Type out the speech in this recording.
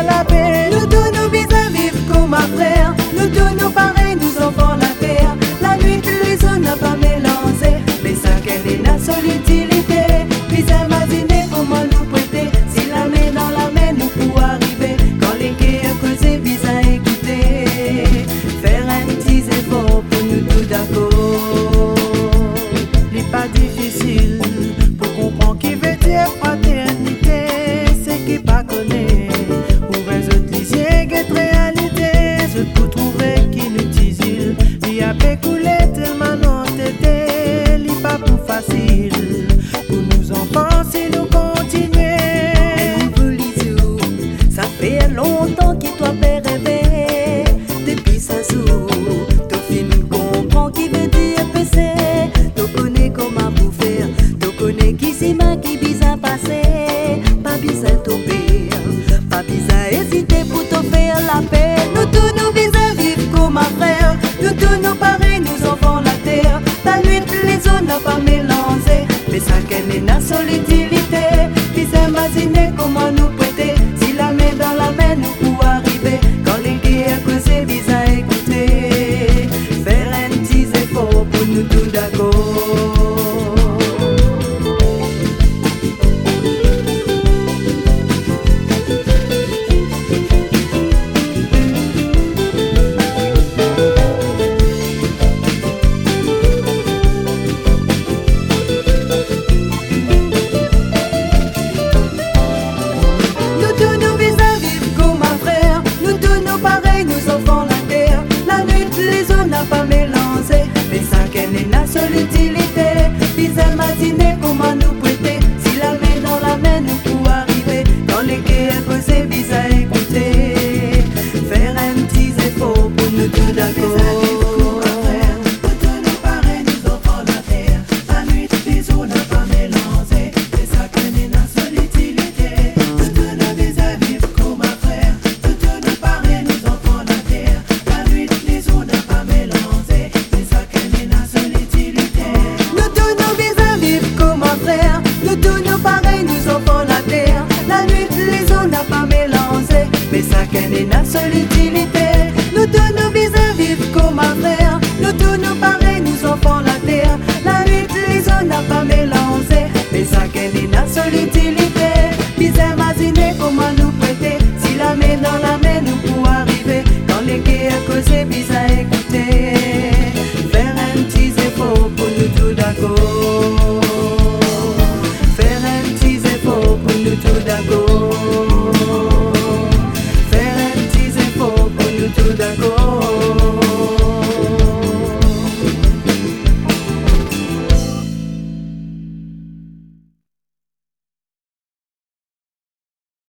la paix. Nous tous nous bisons vivre comme un frère. Nous tous nous pareils, nous enfants la terre. La nuit, les zones n'a pas mélangé. Mais ça qu'elle est la seule utilité. Puis imaginer comment nous prêter. Si la main dans la main, nous pour arriver. Quand les guerres causées, bizarre écouter. Faire un petit effort pour nous tous d'accord. C'est pas difficile pour comprendre qui veut dire fraternité. C'est qui pas connaît. Ou résoudre l'isier, get réalité. Je peux trouver qui nous disent. Il y a fait couler tellement non tété. Il pas plus facile pour nous enfants si nous continuer. Ça fait longtemps qu'il doit faire rêver. Depuis ça joue, t'as fini comprend qui veut dire PC. T'as connais comment vous faire. T'as connais qui c'est ma qui bizarre passer. Pas bizarre tomber. Pas bizarre hésiter pour te faire la paix. Nous tous nous bizarre vivre comme un frère. Nous tous nous pareils, nous enfants la terre. La nuit, les zones n'a pas mélangé. Mais ça qu'elle est la seule utilité. Puis imaginer comment nous prêter. Si la main dans la main, nous pour arriver. Quand les guerres causées, bizarre écouter. Faire un petit effort pour nous tous d'accord. Pas mélangé, mais ça qu'elle est la seule utilité. Puis imaginer comment nous prêter. Si la main dans la main, nous pour arriver. Dans les guerres causées, bizarre écouter. Faire un petit effort pour nous tous d'accord. Mais ça qu'elle est la solitude.